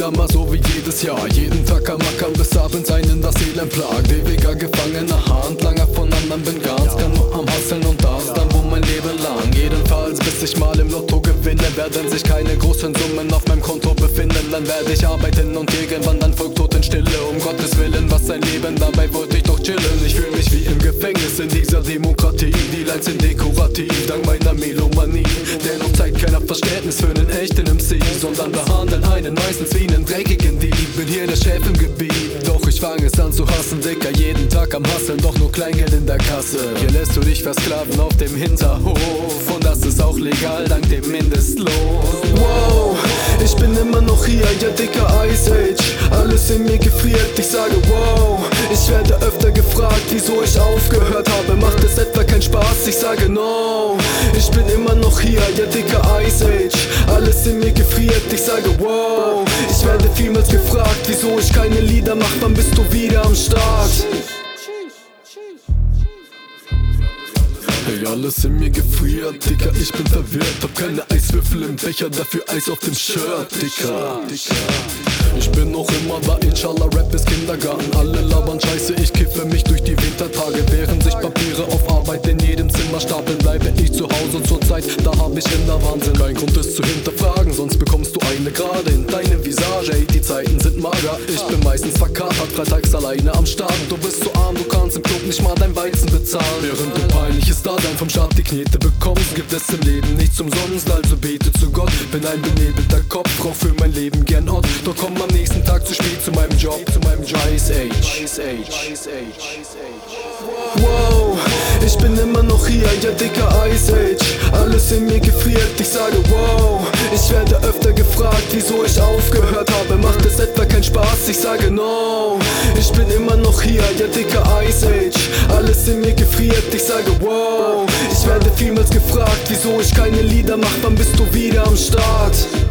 wieder mal so wie jedes Jahr. Jeden Tag am Ackern bis abends einen das Elend plagt. Ewiger Gefangener, Handlanger von anderen bin ganz. Kann nur am Hasseln und das dann wohl mein Leben lang. Jedenfalls bis ich mal im Lotto gewinne, werden sich keine großen Summen auf meinem Konto befinden. Dann werde ich arbeiten und irgendwann dann folgt Totenstille. Um Gottes Willen, was ein Leben, dabei wollte ich doch chillen. Ich fühle mich wie im Gefängnis in dieser Demokratie. Die Lines sind dekorativ, dank meiner Melomanie. Dennoch zeigt keiner Verständnis für einen echten MC, sondern behandeln einen meistens wie einen dreckigen Dieb. Bin hier der Chef im Gebiet, doch ich fange es an zu hassen, Dicker. Jeden Tag am Hasseln, doch nur Kleingeld in der Kasse. Hier lässt du dich versklaven auf dem Hinterhof, und das ist auch legal dank dem Mindestlohn. Wow, ich bin immer noch hier, ja Dicker Ice Age. Alles in mir gefriert, ich sage wow. Ich werde öfter gefragt, wieso ich aufgehört habe. Macht es etwa keinen Spaß? Ich sage no. Ich bin immer noch hier, ja Dicker Ice Age. Alles in mir gefriert, ich sage wow. Ich werde vielmals gefragt, wieso ich keine Lieder mach. Wann bist du wieder am Start? Hey, alles in mir gefriert, Dicker, ich bin verwirrt. Hab keine Eiswürfel im Becher, dafür Eis auf dem Shirt, Dicker. Ich bin noch immer da, inshallah, Rap ist Kindergarten. Alle labern Scheiße, ich kiffe mich durch die Wintertage. Während sich Papiere auf Arbeit in jedem Zimmer stapeln, bleibe ich zu Hause und zur Zeit, da hab ich Kinderwahnsinn. Kein Grund es zu hinterfragen, sonst bekommst du eine gerade in deine Visage. Ey, die Zeiten sind mager, ich bin meistens verkatert, freitags alleine am Start. Du bist so arm, du kannst im Club nicht mal dein Weizen bezahlen. Während du peinliches Dasein vom Staat die Knete bekommst, gibt es im Leben nichts umsonst, also bete zu Gott. Bin ein benebelter Kopf, brauch für mein Leben gern Ort, doch komm am nächsten Tag zu spät zu meinem Job. Ice Age. Wow, ich bin immer noch hier, ja Dicker Ice Age. Alles in mir gefriert, ich sage wow. Ich werde öfter gefragt, wieso ich aufgehört habe. Macht es etwa keinen Spaß? Ich sage no. Ich bin immer noch hier, ja Dicker Ice Age. Alles in mir gefriert, ich sage wow. Ich werde vielmals gefragt, wieso ich keine Lieder mach. Wann bist du wieder am Start?